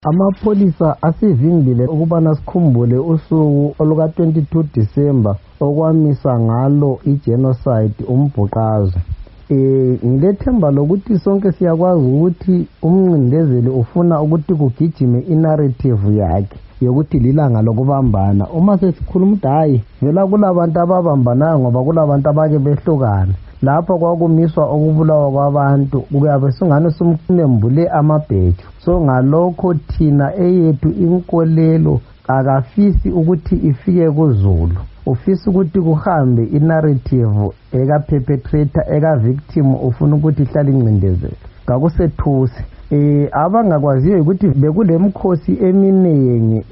Amapholisa asivimbile ukubana sikhumbule usuku oluka 22 December okwamisa ngalo igenocide umbhuqazwe. Ngilethemba lokuthi sonke siyakwazi ukuthi umncindezeli ufuna ukuthi kugijime inarrative yakhe yokuthi lilanga lokubambana. Uma sesikhuluma ukuthi hayi vela kulabantu ababambanayo ngoba kulabantu abake behlukana, lapho kwakumiswa ukubulawa kwabantu kuyabe singane simnembule amabheju. So ngalokho thina eyethu inkolelo akafisi ukuthi ifike kuZulu, ufisa ukuthi kuhambe inarrative eka perpetrator eka victim ufuna ukuthi ihlale incindezelo. Ngakusethusi abangakwaziyo ukuthi bekulemkhosi eminingi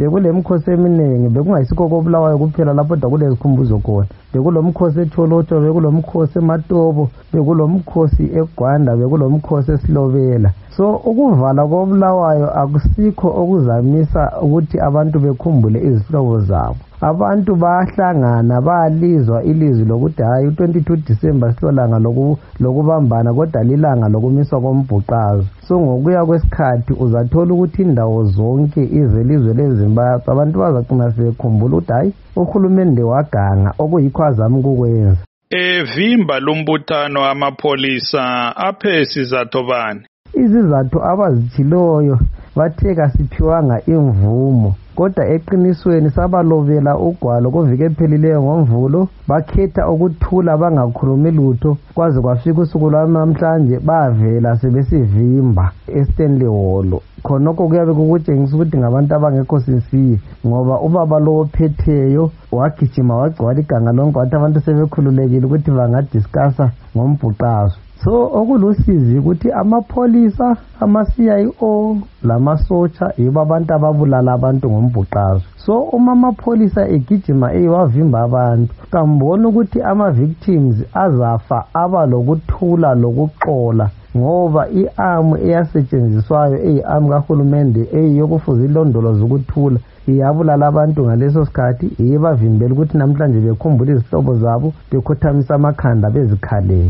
bekungayisikho kobulawayo kuphela lapho kulezikhumbuzo khona. Bekulomkhosi eTholotsho, bekulomkhosi eMatobo, bekulomkhosi eGwanda, bekulomkhosi eSilobela. So ukuvala kobulawayo akusikho okuzamisa ukuthi abantu bekhumbule izihlobo zabo. Abantu bahlangana balizwa ilizwi lokuthi hayi u22 December silolanga lokubambana kodwa lilanga lokumiswa kombhuqazwe. So ngokuya kwesikhathi uzathola ukuthi indawo zonke izelizwe leZimbabwe abantu bazagcina sekhumbula ukuthi hayi uhulumende waganga okuyikho azama ukukwenza. Evimba lumbuthano amapholisa aphe sizathu bani? Izizathu abazithiloyo bathe kasiphiwanga imvumo, kodwa eqinisweni sabalobela ugwalo kuvike ephelileyo ngomvulo, bakhetha ukuthula bangakhulumi lutho kwaze kwafika usuku lwamhlanje bavela sebesivimba eStanley Hall. Khonokho kuyabe kukutshengisa ukuthi ngabantu abangekho sincere, ngoba ubaba lo ophetheyo wagijima wagcwala iganga lonke wathi abantu sebekhululekile ukuthi bangadiscussa ngombhuqazwe. So okulusizi ukuthi amapholisa, ama-CIO lamasotsha yibo abantu ababulala abantu ngombhuqazwe. So uma amapholisa egijima wavimba abantu, kambona ukuthi ama-victims azafa aba lokuthula lokuxola, ngoba i-arm eyasetshenziswayo eyi-arm kahulumende eyiyokufuza ilondoloza ukuthula iyabulala abantu ngaleso sikhathi, iyebavimbela ukuthi namhlanje bekhumbula izihlobo zabo bekhothamisa amakhanda bezikhalela.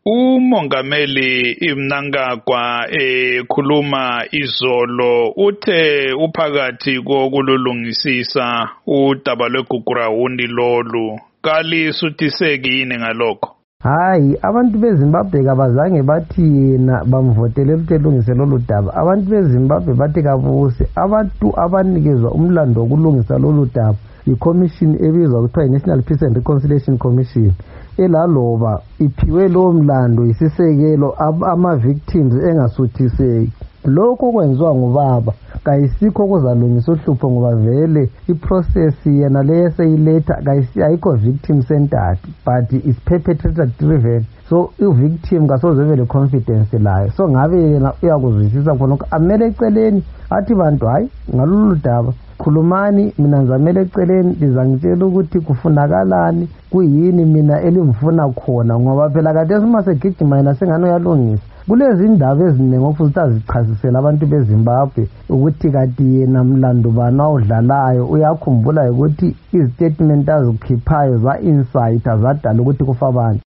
Umongameli iMnangagwa ekhuluma izolo uthe uphakathi kokululungisisa udaba lweGugurawundi lolu kalisutiseki yini ngalokho? Hayi, abantu beZimbabwe kabazange bathi yena bamvotele ukuthi elungise lolu daba. Abantu beZimbabwe bathi kabuse abantu abanikezwa umlando wokulungisa lolu daba iCommission ebizwa kuthiwa iNational Peace and Reconciliation Commission, elaloba iphiwe lo mlando isisekelo ama-victims engasuthiseki. Lokho kwenziwa ngubaba kayisikho kuzalungisa uhlupho, ngoba vele iprocess yena leyo seyiletha ayikho victim centered but is perpetrator driven. So i-victim kasoze vele confidence layo. So ngabe yena uyakuzwisisa khonokho, amele eceleni athi bantu hayi ngalolu daba khulumani, mina ngizamele eceleni lizangitshela ukuthi kufunakalani, kuyini mina elimfuna khona, ngoba phela kade sima segijima yena sengane uyalungisa. Kulezi indaba eziningi okufuze azichasisele abantu beZimbabwe ukuthi kati yena mlando bani awudlalayo. Uyakhumbula ukuthi izitatement azikhiphayo za-insight zadala ukuthi kufa abantu.